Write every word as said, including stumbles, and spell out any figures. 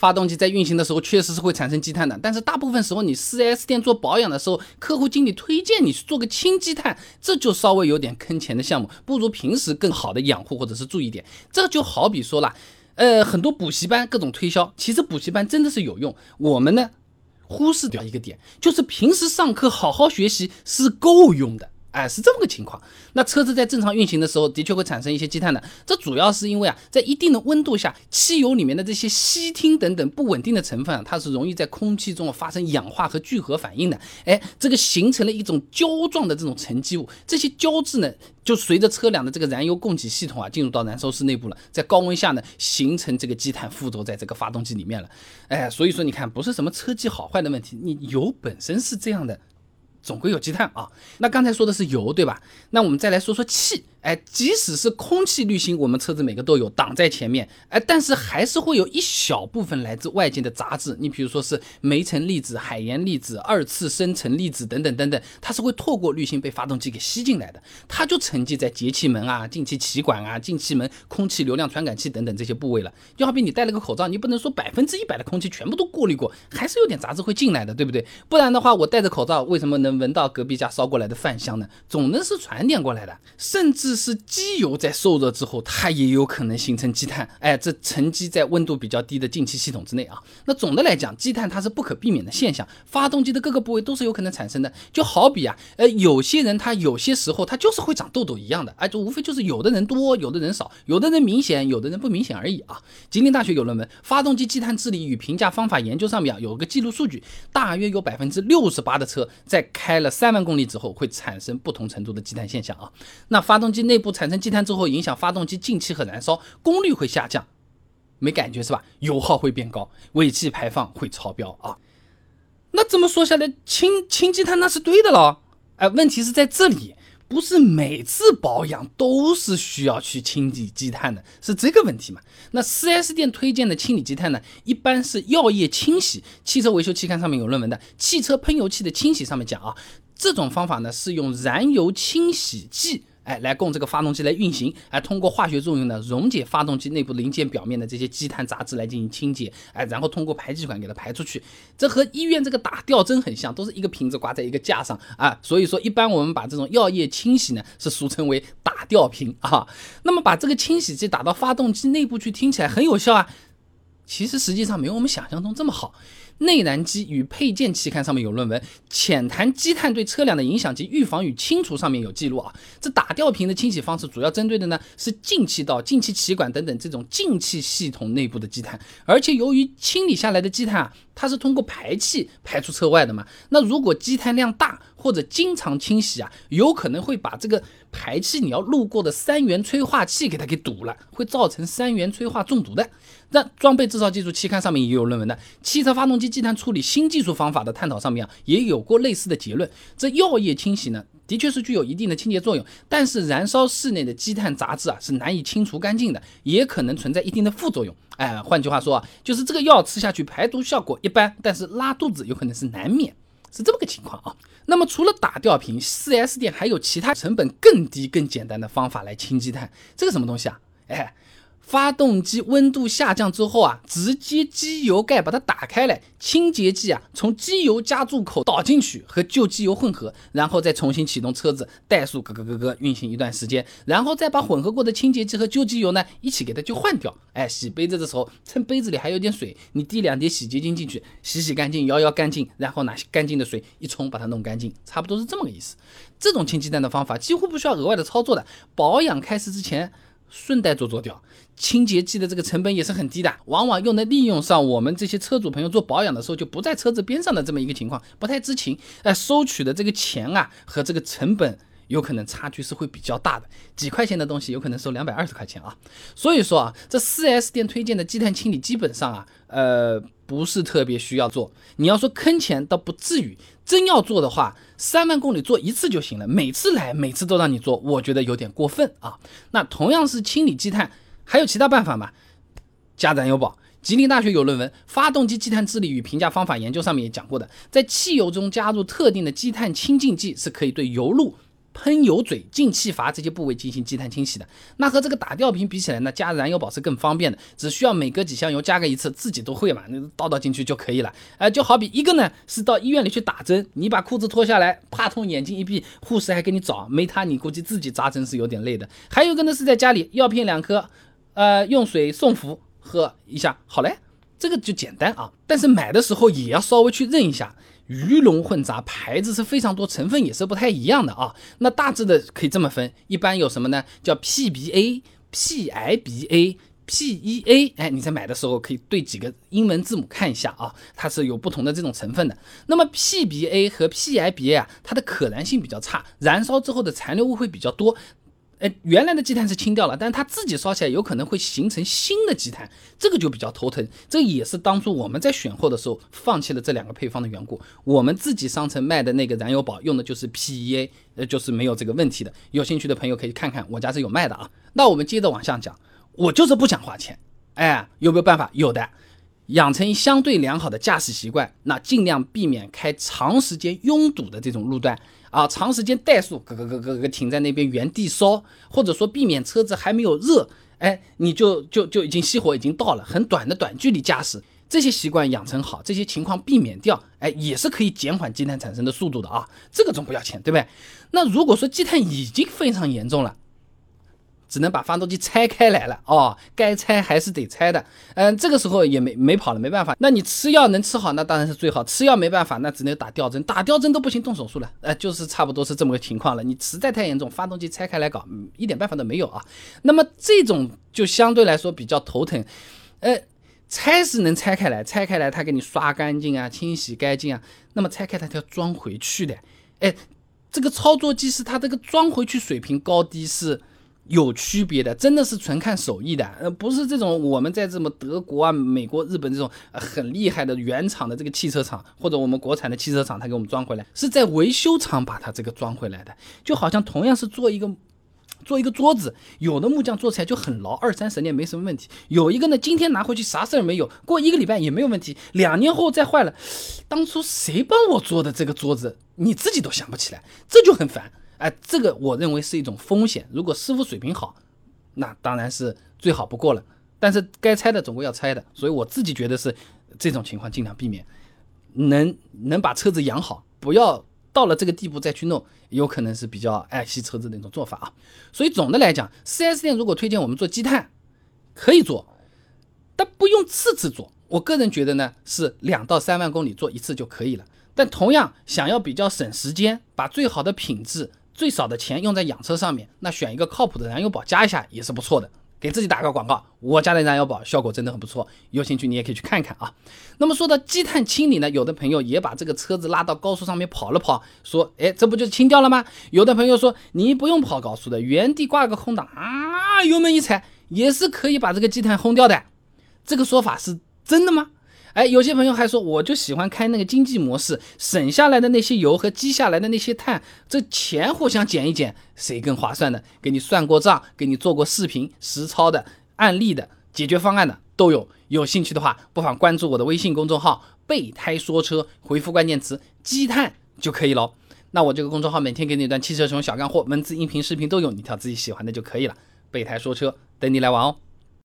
发动机在运行的时候确实是会产生积碳的，但是大部分时候你 四 S 店做保养的时候，客户经理推荐你去做个轻积碳，这就稍微有点坑钱的项目，不如平时更好的养护或者是注意点。这就好比说啦，呃，很多补习班各种推销，其实补习班真的是有用，我们呢忽视掉一个点，就是平时上课好好学习是够用的。哎，是这么个情况。那车子在正常运行的时候，的确会产生一些积碳的。这主要是因为啊，在一定的温度下，汽油里面的这些烯烃等等不稳定的成分啊，它是容易在空气中发生氧化和聚合反应的。哎，这个形成了一种胶状的这种沉积物。这些胶质呢，就随着车辆的这个燃油供给系统啊，进入到燃烧室内部了，在高温下呢，形成这个积碳附着在这个发动机里面了。哎，所以说你看，不是什么车机好坏的问题，你油本身是这样的。总归有积碳啊。那刚才说的是油，对吧？那我们再来说说气。哎，即使是空气滤芯，我们车子每个都有挡在前面，哎，但是还是会有一小部分来自外界的杂质。你比如说是煤层粒子、海盐粒子、二次生成粒子等等等等，它是会透过滤芯被发动机给吸进来的，它就沉积在节气门啊、进气气管啊、进气门、空气流量传感器等等这些部位了。就好比你戴了个口罩，你不能说百分之一百的空气全部都过滤过，还是有点杂质会进来的，对不对？不然的话，我戴着口罩，为什么能闻到隔壁家捎过来的饭香呢？总能是传点过来的，甚至是机油在受热之后，它也有可能形成积碳。哎，这沉积在温度比较低的进气系统之内啊。那总的来讲，积碳它是不可避免的现象，发动机的各个部位都是有可能产生的。就好比啊，呃，有些人他有些时候他就是会长痘痘一样的，哎，就无非就是有的人多，有的人少，有的人明显，有的人不明显而已啊。吉林大学有论文《发动机积碳治理与评价方法研究》上面啊有个记录数据，大约有百分之六十八的车在开了三万公里之后会产生不同程度的积碳现象啊。那发动机内部产生积碳之后，影响发动机进气和燃烧，功率会下降，没感觉是吧？油耗会变高，尾气排放会超标啊。那这么说下来，氢氢积碳那是对的了。哎，问题是在这里，不是每次保养都是需要去清理积碳的，是这个问题嘛？那 四 S 店推荐的清理积碳呢，一般是药液清洗。汽车维修期刊上面有论文的，汽车喷油器的清洗上面讲啊，这种方法呢是用燃油清洗剂。哎，来供这个发动机来运行，哎，通过化学作用呢，溶解发动机内部零件表面的这些积碳杂质来进行清洁，哎，然后通过排气管给它排出去。这和医院这个打吊针很像，都是一个瓶子挂在一个架上啊。所以说，一般我们把这种药液清洗呢，是俗称为打吊瓶啊。那么把这个清洗剂打到发动机内部去，听起来很有效啊。其实实际上没有我们想象中这么好。内燃机与配件期刊上面有论文，浅谈积碳对车辆的影响及预防与清除上面有记录啊。这打吊瓶的清洗方式主要针对的呢是进气道、进气气管等等这种进气系统内部的积碳，而且由于清理下来的积碳啊，它是通过排气排出车外的嘛。那如果积碳量大或者经常清洗啊，有可能会把这个排气你要路过的三元催化器给它给堵了，会造成三元催化中毒的。那装备制造技术期刊上面也有论文的，汽车发动机积碳处理新技术方法的探讨上面啊，也有过类似的结论。这药液清洗呢，的确是具有一定的清洁作用，但是燃烧室内的积碳杂质啊是难以清除干净的，也可能存在一定的副作用。哎，换句话说啊，就是这个药吃下去排毒效果一般，但是拉肚子有可能是难免，是这么个情况啊。那么除了打吊瓶， 四 S 店还有其他成本更低更简单的方法来清积碳。这个什么东西啊？哎，发动机温度下降之后啊，直接机油盖把它打开来，清洁剂啊从机油加注口倒进去，和旧机油混合，然后再重新启动车子，怠速咯咯咯咯运行一段时间，然后再把混合过的清洁剂和旧机油呢一起给它就换掉。哎，洗杯子的时候，趁杯子里还有点水，你滴两滴洗洁精进去，洗洗干净，摇摇干净，然后拿干净的水一冲，把它弄干净，差不多是这么个意思。这种清积碳的方法几乎不需要额外的操作的，保养开始之前顺带做做掉，清洁剂的这个成本也是很低的，往往又能利用上我们这些车主朋友做保养的时候就不在车子边上的这么一个情况，不太知情，哎，收取的这个钱啊和这个成本有可能差距是会比较大的，几块钱的东西有可能收两百二十块钱啊。所以说啊，这 四 S 店推荐的积碳清理基本上啊，呃，不是特别需要做。你要说坑钱倒不至于，真要做的话，三万公里做一次就行了，每次来每次都让你做，我觉得有点过分啊。那同样是清理积碳，还有其他办法吗？加燃油宝。吉林大学有论文《发动机积碳治理与评价方法研究》上面也讲过的，在汽油中加入特定的积碳清净剂是可以对油路喷油嘴、进气阀这些部位进行积碳清洗的。那和这个打吊瓶比起来呢，加燃油宝是更方便的，只需要每隔几箱油加个一次，自己都会嘛，倒倒进去就可以了。呃，就好比一个呢是到医院里去打针，你把裤子脱下来，怕痛眼睛一闭，护士还给你找，没他你估计自己扎针是有点累的。还有一个呢是在家里药片两颗，呃，用水送服喝一下，好嘞，这个就简单啊。但是买的时候也要稍微去认一下。鱼龙混杂，牌子是非常多，成分也是不太一样的啊。那大致的可以这么分，一般有什么呢？叫 P B A、P I B A、P E A。哎，你在买的时候可以对几个英文字母看一下啊，它是有不同的这种成分的。那么 P B A 和 P I B A 啊，它的可燃性比较差，燃烧之后的残留物会比较多。呃，原来的积碳是清掉了，但是它自己烧起来有可能会形成新的积碳，这个就比较头疼。这也是当初我们在选货的时候放弃了这两个配方的缘故。我们自己商城卖的那个燃油宝用的就是 P E A， 呃，就是没有这个问题的。有兴趣的朋友可以看看，我家是有卖的啊。那我们接着往下讲，我就是不想花钱，哎，有没有办法？有的。养成相对良好的驾驶习惯，那尽量避免开长时间拥堵的这种路段啊，长时间怠速，咯咯咯咯咯停在那边原地烧，或者说避免车子还没有热，哎，你就就就已经熄火已经到了，很短的短距离驾驶，这些习惯养成好，这些情况避免掉，哎，也是可以减缓积碳产生的速度的啊，这个总不要钱，对不对？那如果说积碳已经非常严重了，只能把发动机拆开来了哦，该拆还是得拆的。嗯，这个时候也没没跑了，没办法。那你吃药能吃好，那当然是最好。吃药没办法，那只能打吊针，打吊针都不行，动手术了。呃，就是差不多是这么个情况了。你实在太严重，发动机拆开来搞，嗯，一点办法都没有啊。那么这种就相对来说比较头疼。呃，拆是能拆开来，拆开来它给你刷干净啊，清洗干净啊。那么拆开它要装回去的。哎，这个操作技师它这个装回去水平高低是有区别的，真的是纯看手艺的，呃，不是这种我们在这么德国啊、美国、日本这种、呃、很厉害的原厂的这个汽车厂，或者我们国产的汽车厂，他给我们装回来，是在维修厂把它这个装回来的。就好像同样是做一个做一个桌子，有的木匠做起来就很牢，二三十年没什么问题；有一个呢，今天拿回去啥事儿没有，过一个礼拜也没有问题，两年后再坏了，当初谁帮我做的这个桌子，你自己都想不起来，这就很烦。哎，这个我认为是一种风险。如果师傅水平好，那当然是最好不过了。但是该拆的总归要拆的，所以我自己觉得是这种情况尽量避免，能能把车子养好，不要到了这个地步再去弄，有可能是比较爱惜车子的一种做法啊。所以总的来讲 四 S 店如果推荐我们做积碳，可以做，但不用次次做。我个人觉得呢，是两到三万公里做一次就可以了。但同样想要比较省时间，把最好的品质最少的钱用在养车上面，那选一个靠谱的燃油宝加一下也是不错的。给自己打个广告，我家的燃油宝效果真的很不错，有兴趣你也可以去看看啊。那么说到积碳清理呢，有的朋友也把这个车子拉到高速上面跑了跑，说哎，这不就清掉了吗？有的朋友说你不用跑高速的，原地挂个空档啊，油门一踩也是可以把这个积碳轰掉的。这个说法是真的吗？哎，有些朋友还说，我就喜欢开那个经济模式，省下来的那些油和积下来的那些碳，这钱互相减一减，谁更划算呢？给你算过账，给你做过视频、实操的、案例的、解决方案的都有。有兴趣的话，不妨关注我的微信公众号“备胎说车”，回复关键词“积碳”就可以了。那我这个公众号每天给你一段汽车使用小干货，文字、音频、视频都有，你挑自己喜欢的就可以了。备胎说车，等你来玩哦。